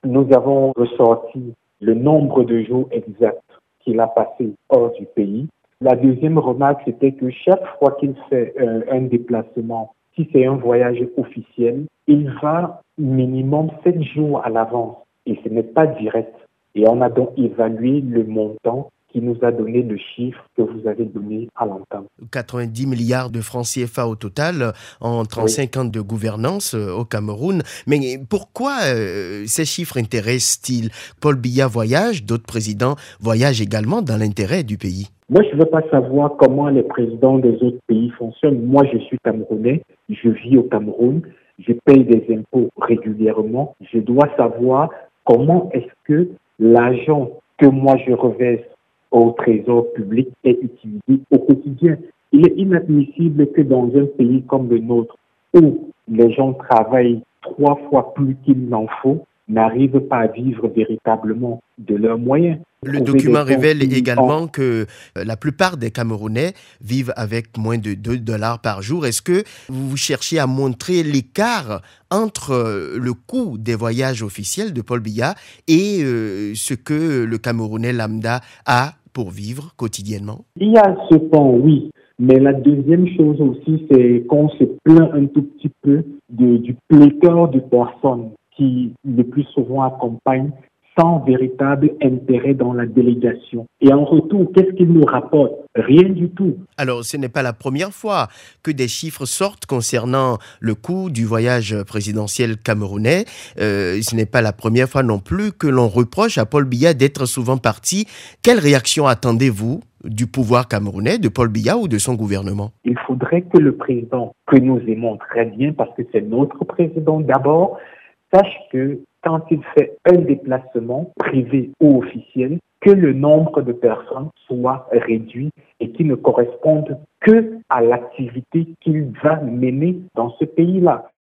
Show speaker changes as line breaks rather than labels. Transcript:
nous avons ressorti le nombre de jours exacts qu'il a passé hors du pays. La deuxième remarque, c'était que chaque fois qu'il fait un déplacement, si c'est un voyage officiel, il va minimum 7 jours à l'avance et ce n'est pas direct. Et on a donc évalué le montant qui nous a donné le chiffre que vous avez donné à l'entame.
90 milliards de francs CFA au total en 35 ans de gouvernance au Cameroun. Mais pourquoi ces chiffres intéressent-ils? Paul Biya voyage, d'autres présidents voyagent également dans l'intérêt du pays.
Moi, je ne veux pas savoir comment les présidents des autres pays fonctionnent. Moi, je suis Camerounais, je vis au Cameroun, je paye des impôts régulièrement. Je dois savoir comment est-ce que l'argent que moi je reverse au trésor public est utilisé au quotidien. Il est inadmissible que dans un pays comme le nôtre, où les gens travaillent 3 fois plus qu'il n'en faut, n'arrivent pas à vivre véritablement de leurs moyens.
Le document révèle également que la plupart des Camerounais vivent avec moins de $2 par jour. Est-ce que vous cherchez à montrer l'écart entre le coût des voyages officiels de Paul Biya et ce que le Camerounais lambda a pour vivre quotidiennement?
Il y a ce point, oui. Mais la deuxième chose aussi, c'est qu'on se plaint un tout petit peu du pléthore de personnes qui le plus souvent accompagnent sans véritable intérêt dans la délégation. Et en retour, qu'est-ce qu'ils nous rapportent? Rien du tout.
Alors, ce n'est pas la première fois que des chiffres sortent concernant le coût du voyage présidentiel camerounais. Ce n'est pas la première fois non plus que l'on reproche à Paul Biya d'être souvent parti. Quelle réaction attendez-vous du pouvoir camerounais, de Paul Biya ou de son gouvernement?
Il faudrait que le président, que nous aimons très bien, parce que c'est notre président d'abord, sache que quand il fait un déplacement privé ou officiel, que le nombre de personnes soit réduit et qui ne corresponde que à l'activité qu'il va mener dans ce pays-là.